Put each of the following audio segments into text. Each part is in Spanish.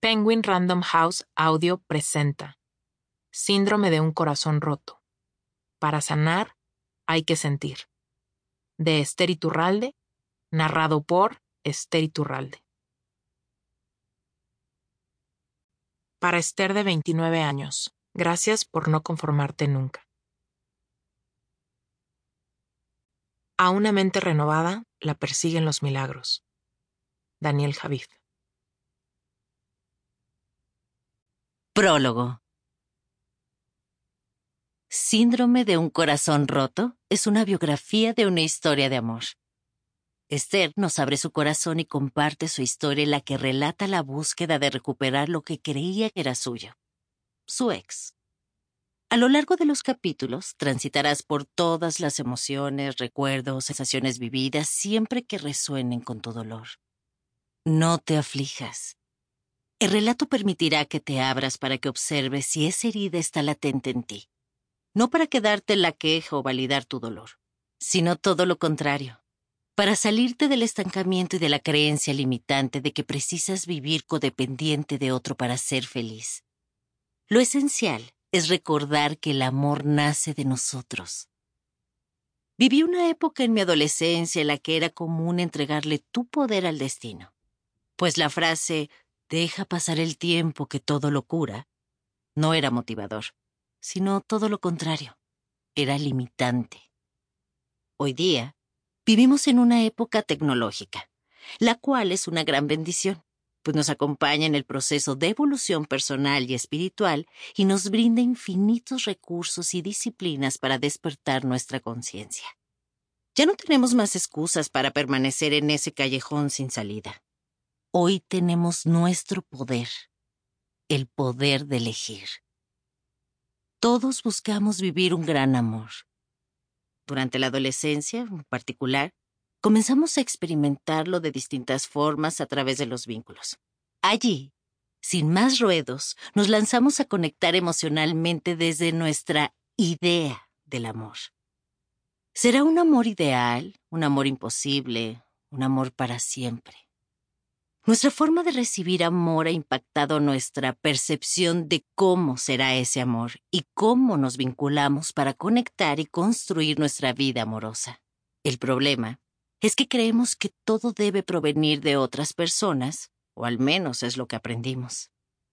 Penguin Random House Audio presenta Síndrome de un corazón roto. Para sanar, hay que sentir. De Esther Iturralde, narrado por Esther Iturralde. Para Esther de 29 años, gracias por no conformarte nunca. A una mente renovada la persiguen los milagros. Daniel Javif. Prólogo. Síndrome de un corazón roto es una biografía de una historia de amor. Esther nos abre su corazón y comparte su historia en la que relata la búsqueda de recuperar lo que creía que era suyo, su ex. A lo largo de los capítulos transitarás por todas las emociones, recuerdos, sensaciones vividas siempre que resuenen con tu dolor. No te aflijas. El relato permitirá que te abras para que observes si esa herida está latente en ti. No para quedarte en la queja o validar tu dolor, sino todo lo contrario, para salirte del estancamiento y de la creencia limitante de que precisas vivir codependiente de otro para ser feliz. Lo esencial es recordar que el amor nace de nosotros. Viví una época en mi adolescencia en la que era común entregarle tu poder al destino, pues la frase «deja pasar el tiempo que todo lo cura» no era motivador, sino todo lo contrario, era limitante. Hoy día, vivimos en una época tecnológica, la cual es una gran bendición, pues nos acompaña en el proceso de evolución personal y espiritual y nos brinda infinitos recursos y disciplinas para despertar nuestra conciencia. Ya no tenemos más excusas para permanecer en ese callejón sin salida. Hoy tenemos nuestro poder, el poder de elegir. Todos buscamos vivir un gran amor. Durante la adolescencia, en particular, comenzamos a experimentarlo de distintas formas a través de los vínculos. Allí, sin más ruedos, nos lanzamos a conectar emocionalmente desde nuestra idea del amor. ¿Será un amor ideal, un amor imposible, un amor para siempre? Nuestra forma de recibir amor ha impactado nuestra percepción de cómo será ese amor y cómo nos vinculamos para conectar y construir nuestra vida amorosa. El problema es que creemos que todo debe provenir de otras personas, o al menos es lo que aprendimos.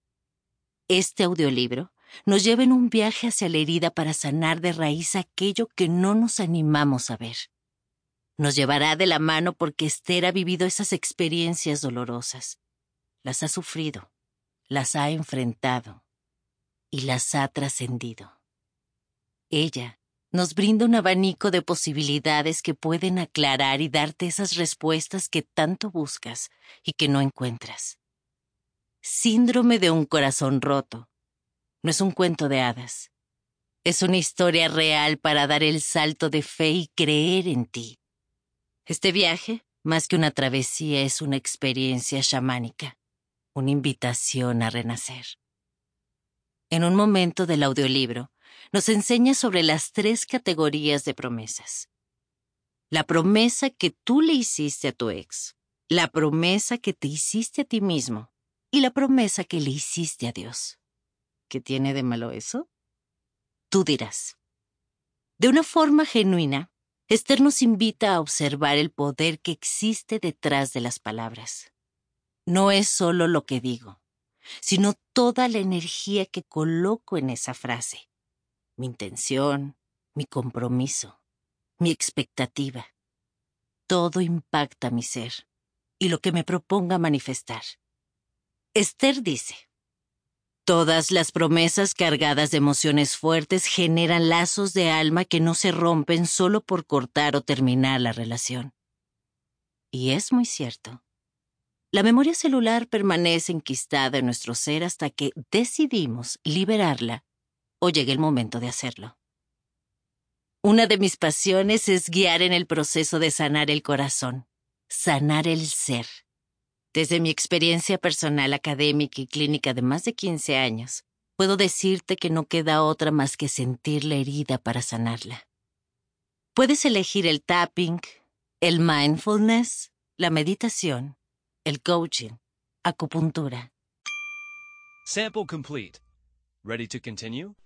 Este audiolibro nos lleva en un viaje hacia la herida para sanar de raíz aquello que no nos animamos a ver. Nos llevará de la mano porque Esther ha vivido esas experiencias dolorosas. Las ha sufrido, las ha enfrentado y las ha trascendido. Ella nos brinda un abanico de posibilidades que pueden aclarar y darte esas respuestas que tanto buscas y que no encuentras. Síndrome de un corazón roto. No es un cuento de hadas. Es una historia real para dar el salto de fe y creer en ti. Este viaje, más que una travesía, es una experiencia chamánica, una invitación a renacer. En un momento del audiolibro, nos enseña sobre las 3 categorías de promesas. La promesa que tú le hiciste a tu ex, la promesa que te hiciste a ti mismo y la promesa que le hiciste a Dios. ¿Qué tiene de malo eso? Tú dirás. De una forma genuina, Esther nos invita a observar el poder que existe detrás de las palabras. No es solo lo que digo, sino toda la energía que coloco en esa frase. Mi intención, mi compromiso, mi expectativa. Todo impacta mi ser y lo que me proponga manifestar. Esther dice: todas las promesas cargadas de emociones fuertes generan lazos de alma que no se rompen solo por cortar o terminar la relación. Y es muy cierto. La memoria celular permanece enquistada en nuestro ser hasta que decidimos liberarla o llegue el momento de hacerlo. Una de mis pasiones es guiar en el proceso de sanar el corazón, sanar el ser. Desde mi experiencia personal, académica y clínica de más de 15 años, puedo decirte que no queda otra más que sentir la herida para sanarla. Puedes elegir el tapping, el mindfulness, la meditación, el coaching, acupuntura. Sample complete. Ready to continue?